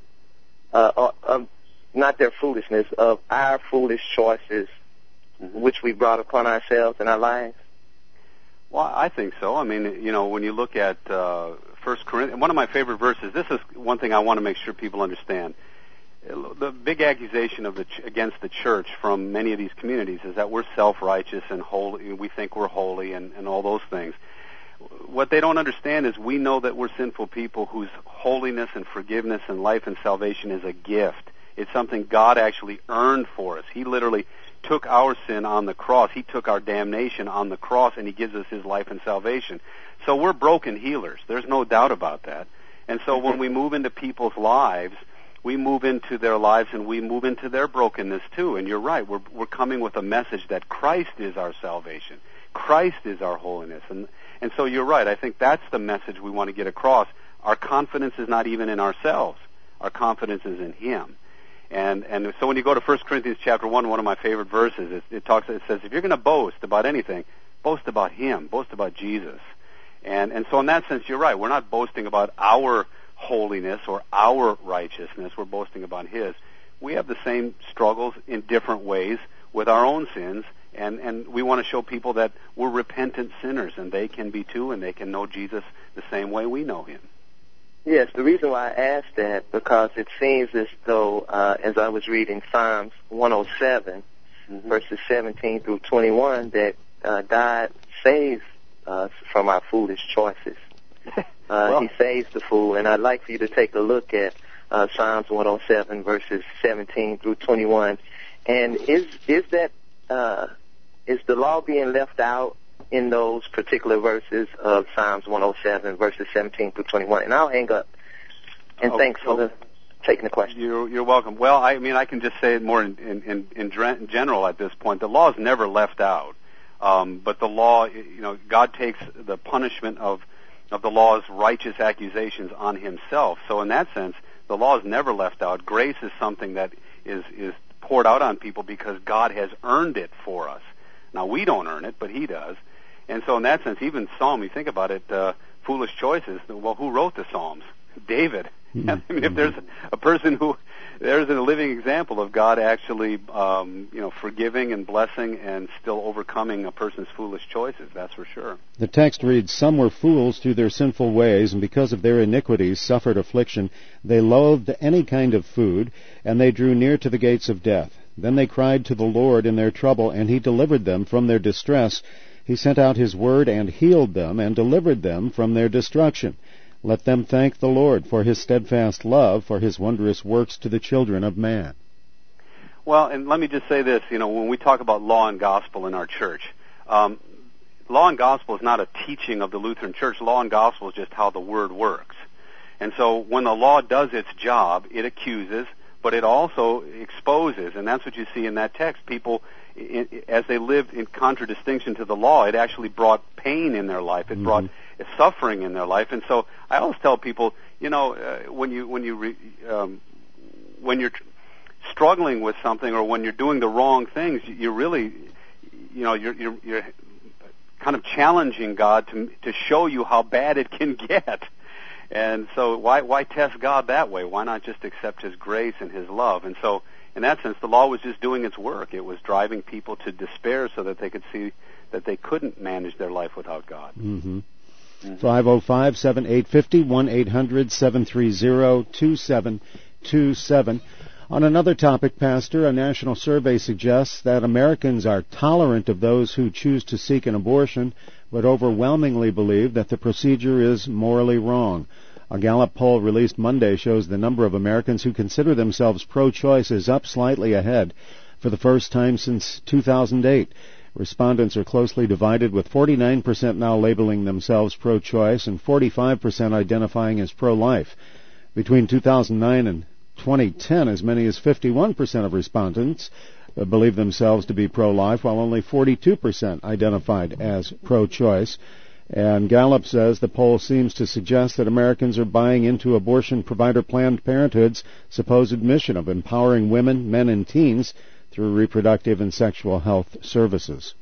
uh, uh, um, not their foolishness, of our foolish choices, mm-hmm. which we brought upon ourselves in our lives? Well, I think so. I mean, you know, when you look at uh, First Corinthians, one of my favorite verses, this is one thing I want to make sure people understand. The big accusation of the ch- against the church from many of these communities is that we're self-righteous and holy. We think we're holy and, and all those things. What they don't understand is we know that we're sinful people whose holiness and forgiveness and life and salvation is a gift. It's something God actually earned for us. He literally took our sin on the cross. He took our damnation on the cross, and He gives us His life and salvation. So we're broken healers. There's no doubt about that. And so when we move into people's lives, we move into their lives and we move into their brokenness too. And you're right, we're we're coming with a message that Christ is our salvation. Christ is our holiness. And and so you're right, I think that's the message we want to get across. Our confidence is not even in ourselves. Our confidence is in Him. And and so when you go to First Corinthians chapter one, one of my favorite verses, it, it talks it says if you're going to boast about anything, boast about Him, boast about Jesus. And and so in that sense you're right. We're not boasting about our holiness or our righteousness. We're boasting about His. We have the same struggles in different ways with our own sins, and, and we want to show people that we're repentant sinners, and they can be too, and they can know Jesus the same way we know Him. Yes, the reason why I asked that, because it seems as though, uh, as I was reading Psalms one oh seven, mm-hmm. verses seventeen through twenty-one, that uh, God saves us from our foolish choices. Uh, well, He saves the fool, and I'd like for you to take a look at uh, Psalms one oh seven, verses seventeen through twenty-one. And is is that uh, is the law being left out in those particular verses of Psalms one oh seven, verses seventeen through twenty-one? And I'll hang up. And oh, thanks for oh, the, taking the question. You're, you're welcome. Well, I mean, I can just say it more in in, in, in general at this point. The law is never left out, um, but the law, you know, God takes the punishment of of the law's righteous accusations on Himself. So in that sense, the law is never left out. Grace is something that is, is poured out on people because God has earned it for us. Now, we don't earn it, but He does. And so in that sense, even Psalm, you think about it, uh, foolish choices, well, who wrote the Psalms? David. Mm-hmm. I mean, if there's a person who, there's a living example of God actually, um, you know, forgiving and blessing and still overcoming a person's foolish choices, that's for sure. The text reads, "Some were fools through their sinful ways, and because of their iniquities suffered affliction. They loathed any kind of food, and they drew near to the gates of death. Then they cried to the Lord in their trouble, and he delivered them from their distress. He sent out his word and healed them, and delivered them from their destruction. Let them thank the Lord for his steadfast love, for his wondrous works to the children of man." Well, and let me just say this, you know, when we talk about law and gospel in our church, um, law and gospel is not a teaching of the Lutheran Church. Law and gospel is just how the word works. And so when the law does its job, it accuses, but it also exposes, and that's what you see in that text. People, in, as they lived in contradistinction to the law, it actually brought pain in their life. It mm-hmm. brought suffering in their life. And so I always tell people, you know, uh, when you when you re, um, when you're tr- struggling with something, or when you're doing the wrong things, you're really, you know, you're you're, you're kind of challenging God to to show you how bad it can get. And so why why test God that way? Why not just accept his grace and his love? And so in that sense, the law was just doing its work. It was driving people to despair so that they could see that they couldn't manage their life without God. Mm-hmm. five oh five, seven eight five oh, one eight hundred, seven three zero, two seven two seven. On another topic, Pastor, a national survey suggests that Americans are tolerant of those who choose to seek an abortion, but overwhelmingly believe that the procedure is morally wrong. A Gallup poll released Monday shows the number of Americans who consider themselves pro-choice is up slightly ahead for the first time since two thousand eight. Respondents are closely divided, with forty-nine percent now labeling themselves pro-choice and forty-five percent identifying as pro-life. Between two thousand nine and twenty ten, as many as fifty-one percent of respondents uh, believe themselves to be pro-life, while only forty-two percent identified as pro-choice. And Gallup says the poll seems to suggest that Americans are buying into abortion provider Planned Parenthood's supposed mission of empowering women, men, and teens through reproductive and sexual health services.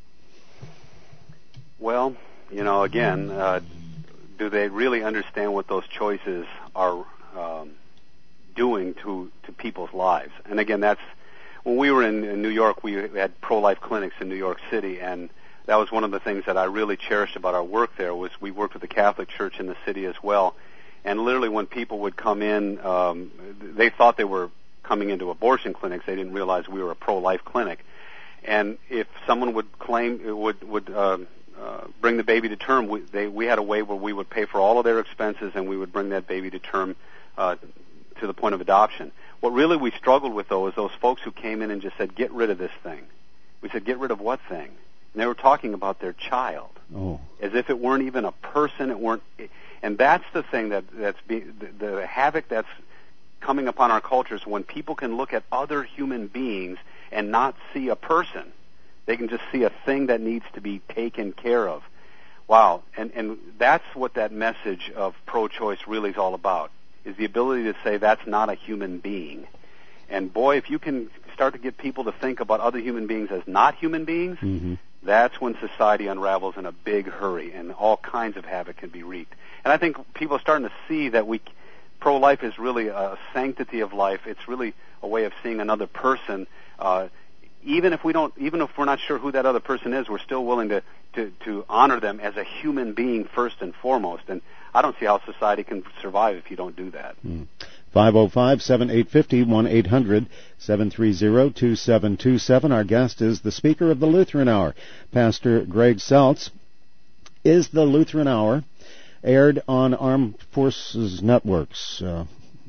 Well, you know, again, uh, do they really understand what those choices are um, doing to, to people's lives? And again, that's when we were in, in New York, we had pro-life clinics in New York City, and that was one of the things that I really cherished about our work there. Was we worked with the Catholic Church in the city as well, and literally when people would come in, um, they thought they were coming into abortion clinics. They didn't realize we were a pro-life clinic. And if someone would claim, would would uh, uh, bring the baby to term, we, they, we had a way where we would pay for all of their expenses, and we would bring that baby to term uh, to the point of adoption. What really we struggled with, though, is those folks who came in and just said, "Get rid of this thing." We said, "Get rid of what thing?" And they were talking about their child, oh. as if it weren't even a person. It weren't, and that's the thing that that's be, the, the havoc that's coming upon our cultures. When people can look at other human beings and not see a person, they can just see a thing that needs to be taken care of. Wow, and and that's what that message of pro-choice really is all about: is the ability to say that's not a human being. And boy, if you can start to get people to think about other human beings as not human beings, mm-hmm. that's when society unravels in a big hurry, and all kinds of havoc can be wreaked. And I think people are starting to see that we, pro-life is really a sanctity of life. It's really a way of seeing another person. Uh, even if we don't, even if we're not sure who that other person is, we're still willing to, to, to honor them as a human being first and foremost. And I don't see how society can survive if you don't do that. Mm. five oh five, seven eight five oh, one eight hundred, seven three zero, two seven two seven. Our guest is the speaker of the Lutheran Hour, Pastor Greg Seltz. Is the Lutheran Hour aired on Armed Forces Networks? Uh,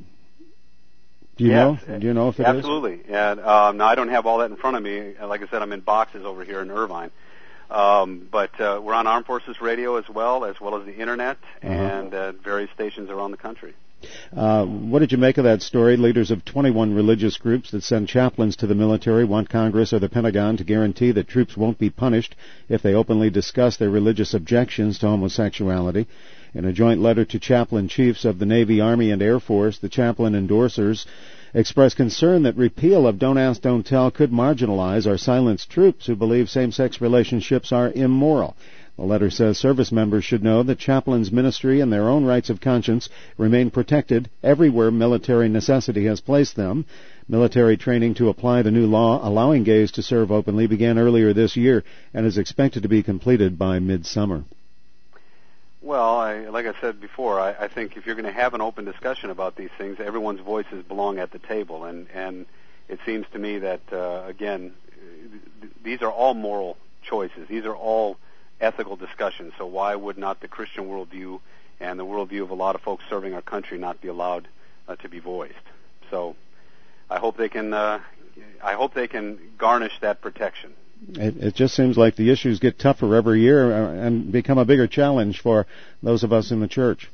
do you yes, know? Do you know if it absolutely. is? Absolutely. And um, now I don't have all that in front of me. Like I said, I'm in boxes over here in Irvine. Um, but uh, we're on Armed Forces Radio as well, as well as the Internet, uh-huh. and uh, various stations around the country. Uh, what did you make of that story? Leaders of twenty-one religious groups that send chaplains to the military want Congress or the Pentagon to guarantee that troops won't be punished if they openly discuss their religious objections to homosexuality. In a joint letter to chaplain chiefs of the Navy, Army, and Air Force, the chaplain endorsers expressed concern that repeal of Don't Ask, Don't Tell could marginalize or silence troops who believe same-sex relationships are immoral. The letter says service members should know that chaplains' ministry and their own rights of conscience remain protected everywhere military necessity has placed them. Military training to apply the new law allowing gays to serve openly began earlier this year and is expected to be completed by midsummer. Well, I, like I said before, I, I think if you're going to have an open discussion about these things, everyone's voices belong at the table. And, and it seems to me that, uh, again, th- these are all moral choices. These are all ethical discussions. So why would not the Christian worldview and the worldview of a lot of folks serving our country not be allowed uh, to be voiced? So I hope they can. Uh, I hope they can garnish that protection. It, it just seems like the issues get tougher every year and become a bigger challenge for those of us in the church.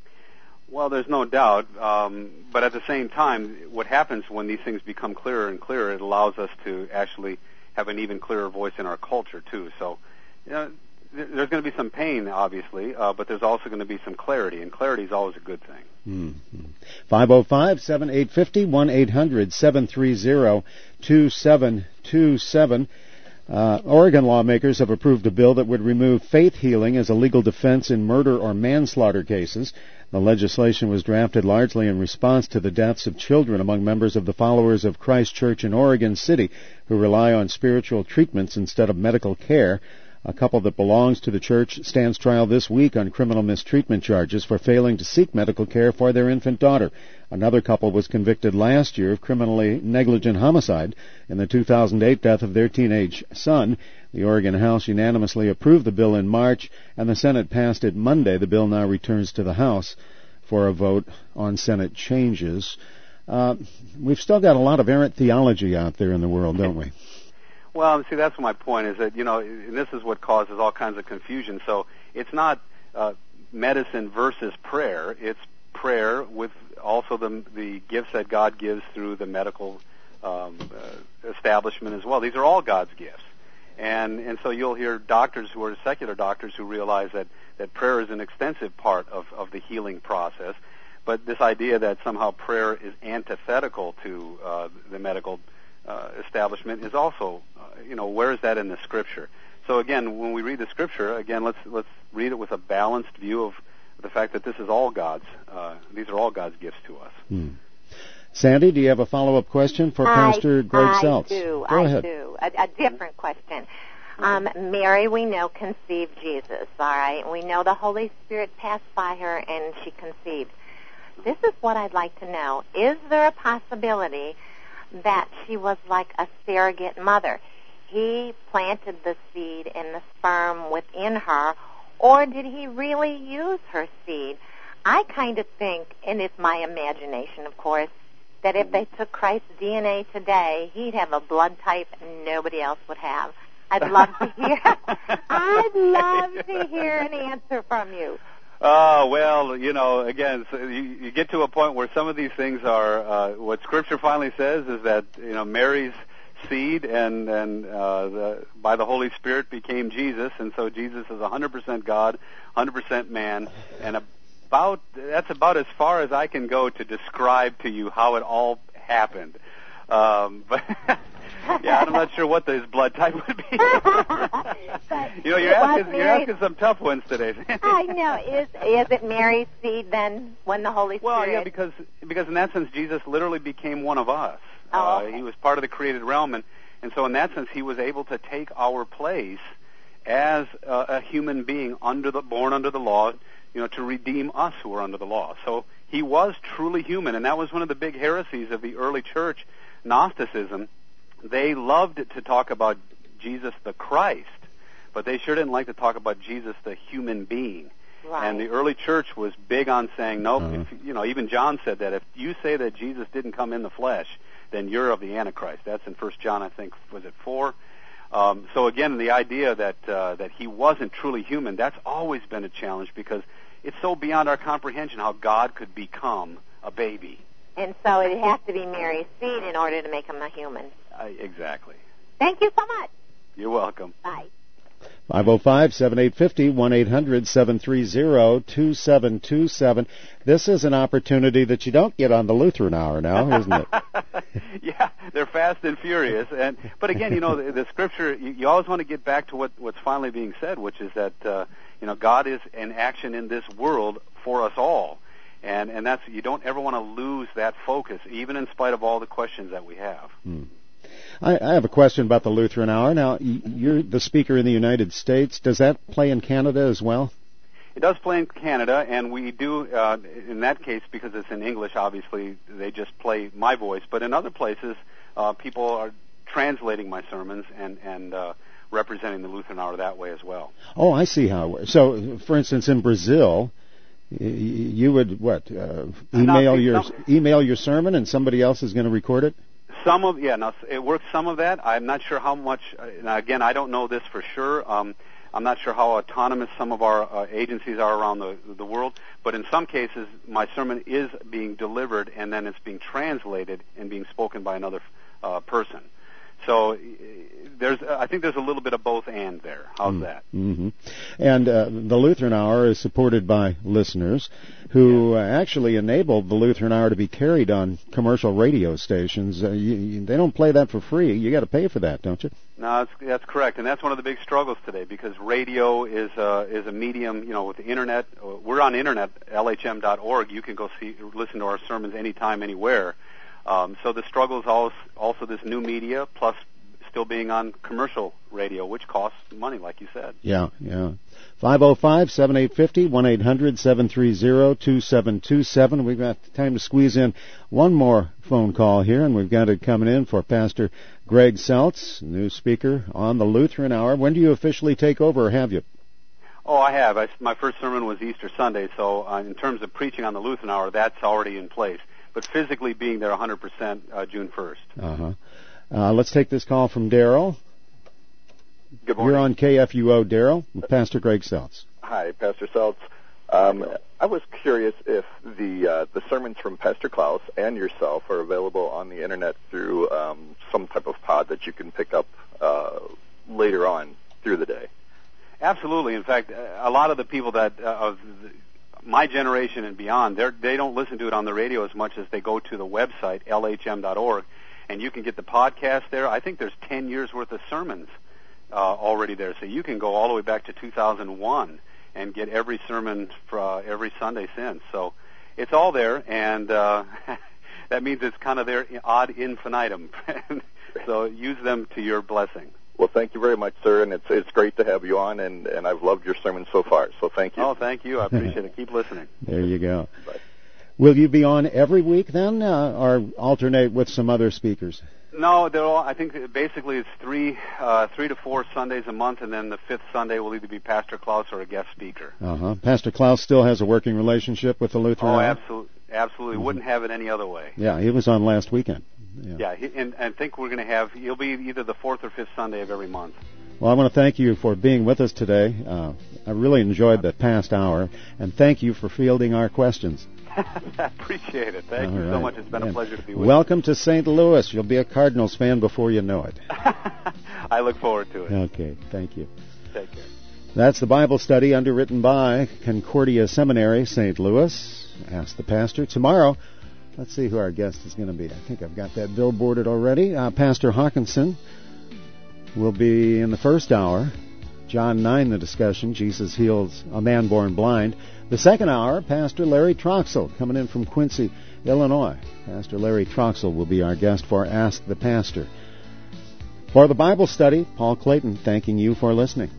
Well, there's no doubt. Um, but at the same time, what happens when these things become clearer and clearer, it allows us to actually have an even clearer voice in our culture, too. So, you know, th- there's going to be some pain, obviously, uh, but there's also going to be some clarity, and clarity is always a good thing. Mm-hmm. five oh five, seven eight five oh, one eight hundred, seven three zero, two seven two seven. Uh, Oregon lawmakers have approved a bill that would remove faith healing as a legal defense in murder or manslaughter cases. The legislation was drafted largely in response to the deaths of children among members of the followers of Christ Church in Oregon City who rely on spiritual treatments instead of medical care. A couple that belongs to the church stands trial this week on criminal mistreatment charges for failing to seek medical care for their infant daughter. Another couple was convicted last year of criminally negligent homicide in the two thousand eight death of their teenage son. The Oregon House unanimously approved the bill in March, and the Senate passed it Monday. The bill now returns to the House for a vote on Senate changes. Uh, we've still got a lot of errant theology out there in the world, don't we? Well, see, that's my point, is that, you know, and this is what causes all kinds of confusion. So it's not uh, medicine versus prayer. It's prayer with also the, the gifts that God gives through the medical um, uh, establishment as well. These are all God's gifts. And and so you'll hear doctors who are secular doctors who realize that, that prayer is an extensive part of, of the healing process. But this idea that somehow prayer is antithetical to uh, the medical uh, establishment is also, uh, you know, where is that in the Scripture? So again, when we read the Scripture, again, let's let's read it with a balanced view of the fact that this is all God's. Uh, these are all God's gifts to us. Hmm. Sandy, do you have a follow-up question for I, Pastor Greg I Seltz? do. Go I ahead. do. A, a different question. Um, Mary, we know, conceived Jesus, all right? We know the Holy Spirit passed by her and she conceived. This is what I'd like to know. Is there a possibility that she was like a surrogate mother? He planted the seed in the sperm within her, or did he really use her seed? I kind of think, and it's my imagination, of course, that if they took Christ's D N A today, he'd have a blood type nobody else would have. I'd love to hear. I'd love to hear an answer from you. Oh, well, you know, again, so you, you get to a point where some of these things are, uh, what Scripture finally says is that, you know, Mary's seed and, and uh, the, by the Holy Spirit became Jesus, and so Jesus is one hundred percent God, one hundred percent man, and about that's about as far as I can go to describe to you how it all happened. Um, but yeah, I'm not sure what his blood type would be. You know, you're asking, you're asking some tough ones today. I know. Is is it Mary's seed then when the Holy Spirit? Well, yeah, because because in that sense, Jesus literally became one of us. Oh, okay. uh, he was part of the created realm, and, and so in that sense, he was able to take our place as a, a human being under the born under the law, you know, to redeem us who are under the law. So he was truly human, and that was one of the big heresies of the early church, Gnosticism. They loved to talk about Jesus the Christ, but they sure didn't like to talk about Jesus the human being. Right. And the early church was big on saying, nope, Uh-huh. if, you know, even John said that if you say that Jesus didn't come in the flesh, then you're of the Antichrist. That's in First John, I think, was it four? Um, so again, the idea that uh, that he wasn't truly human, that's always been a challenge because it's so beyond our comprehension how God could become a baby. And so it has to be Mary's seed in order to make him a human. Uh, exactly. Thank you so much. You're welcome. Bye. five oh five, seven eight five oh, one eight hundred, seven three zero, two seven two seven. This is an opportunity that you don't get on the Lutheran Hour now, isn't it? Yeah, they're fast and furious. And But again, you know, the, the Scripture, you, you always want to get back to what, what's finally being said, which is that, uh, you know, God is in action in this world for us all. And, and that's, you don't ever want to lose that focus, even in spite of all the questions that we have. Hmm. I, I have a question about the Lutheran Hour. Now, you're the speaker in the United States. Does that play in Canada as well? It does play in Canada, and we do, uh, in that case, because it's in English, obviously, they just play my voice. But in other places, uh, people are translating my sermons and, and uh, representing the Lutheran Hour that way as well. Oh, I see how it works. So, for instance, in Brazil, you would, what, uh, email your email your sermon and somebody else is going to record it? Some of, yeah, now it works some of that. I'm not sure how much, now again, I don't know this for sure. Um, I'm not sure how autonomous some of our uh, agencies are around the, the world, but in some cases, my sermon is being delivered and then it's being translated and being spoken by another uh, person. So there's, I think there's a little bit of both and there. How's mm. that? Mm-hmm. And uh, the Lutheran Hour is supported by listeners who yeah. uh, actually enabled the Lutheran Hour to be carried on commercial radio stations. Uh, you, you, they don't play that for free. You got to pay for that, don't you? No, that's, that's correct, and that's one of the big struggles today because radio is uh, is a medium. You know, with the internet, we're on internet, L H M dot org. You can go see, listen to our sermons anytime, anywhere. Um, so the struggle is also, also this new media, plus still being on commercial radio, which costs money, like you said. Yeah, yeah. five oh five, seven eight five oh, one eight hundred, seven three zero, two seven two seven. We've got time to squeeze in one more phone call here, and we've got it coming in for Pastor Greg Seltz, new speaker on the Lutheran Hour. When do you officially take over, or have you? Oh, I have. I, my first sermon was Easter Sunday, so uh, in terms of preaching on the Lutheran Hour, that's already in place. But physically being there one hundred percent uh, June first. Uh-huh. Uh, let's take this call from Daryl. Good morning. You're on K F U O, Daryl, with Pastor Greg Seltz. Hi, Pastor Seltz. Um, I was curious if the uh, the sermons from Pastor Klaus and yourself are available on the Internet through um, some type of pod that you can pick up uh, later on through the day. Absolutely. In fact, a lot of the people that uh, of the, my generation and beyond, they they don't listen to it on the radio as much as they go to the website, L H M dot org, and you can get the podcast there. I think there's ten years worth of sermons uh, already there, so you can go all the way back to two thousand one and get every sermon for, uh, every Sunday since. So it's all there, and uh, that means it's kind of there ad infinitum. So use them to your blessing. Well, thank you very much, sir, and it's it's great to have you on, and, and I've loved your sermon so far, so thank you. Oh, thank you. I appreciate it. Keep listening. There you go. Bye. Will you be on every week then, uh, or alternate with some other speakers? No, they're all, I think basically it's three uh, three to four Sundays a month, and then the fifth Sunday will either be Pastor Klaus or a guest speaker. Uh-huh. Pastor Klaus still has a working relationship with the Lutheran Oh, Hour? absolutely. Absolutely. Mm-hmm. Wouldn't have it any other way. Yeah, he was on last weekend. Yeah, yeah he, and I think we're going to have, he'll be either the fourth or fifth Sunday of every month. Well, I want to thank you for being with us today. Uh, I really enjoyed the past hour, and thank you for fielding our questions. I appreciate it. Thank All you right. so much. It's been and a pleasure to be with welcome you. to Saint Louis. You'll be a Cardinals fan before you know it. I look forward to it. Okay, thank you. Take care. That's the Bible study underwritten by Concordia Seminary, Saint Louis. Ask the pastor. Tomorrow, let's see who our guest is going to be. I think I've got that billboarded already. Uh, Pastor Hawkinson will be in the first hour. John nine, the discussion. Jesus heals a man born blind. The second hour, Pastor Larry Troxell, coming in from Quincy, Illinois. Pastor Larry Troxell will be our guest for Ask the Pastor. For the Bible study, Paul Clayton thanking you for listening.